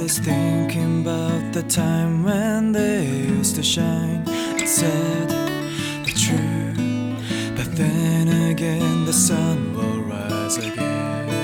was thinking about the time when they used to shine and said the truth, but then again the sun will rise again.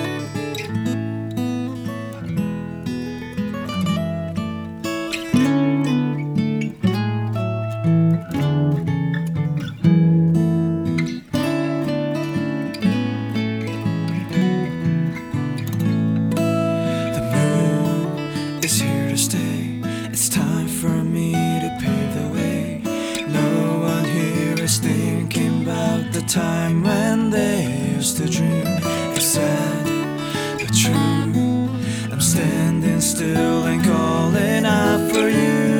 Is here to stay. It's time for me to pave the way. No one here is thinking about the time when they used to dream. It's sad but true. I'm standing still and calling out for you.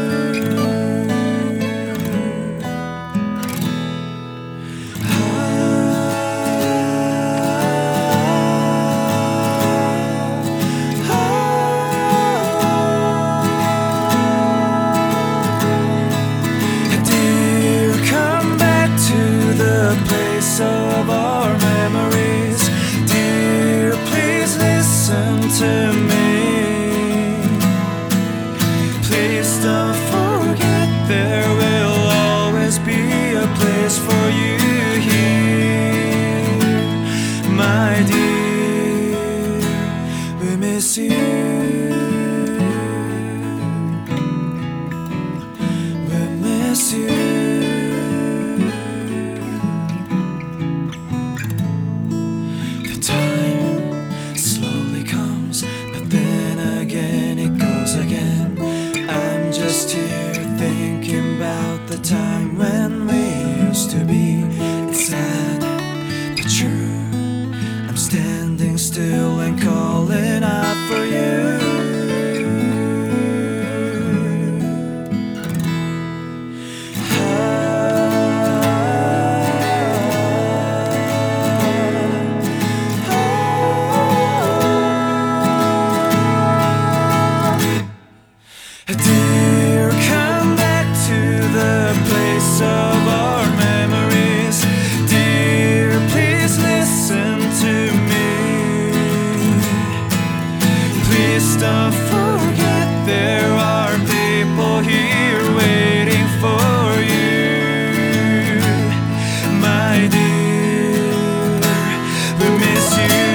Of our memories, dear, please listen to me. Please don't forget there will always be a place for you here, my dear. We miss you. We miss you. I'm just here thinking about the time when we used to be. It's sad but true. I'm standing still and calling out for you. Dear, come back to the place of our memories. Dear, please listen to me. Please don't forget there are people here waiting for you, my dear. We miss you.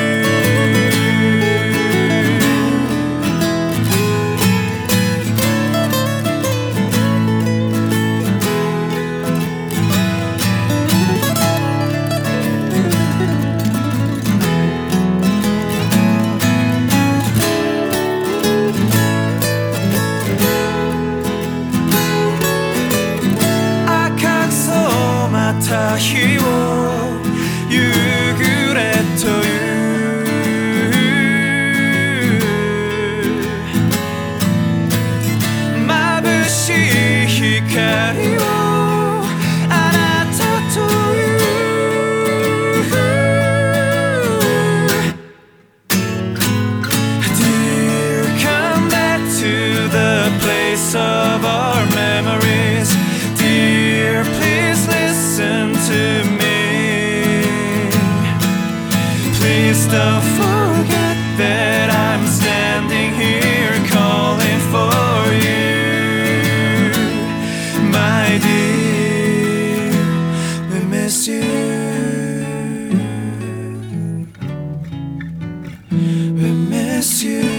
日を夕暮れという眩しい光をあなたという Dear, come back to the place of our memories. Dear, please listen to me. Please don't forget that I'm standing here calling for you, my dear. We miss you. We miss you.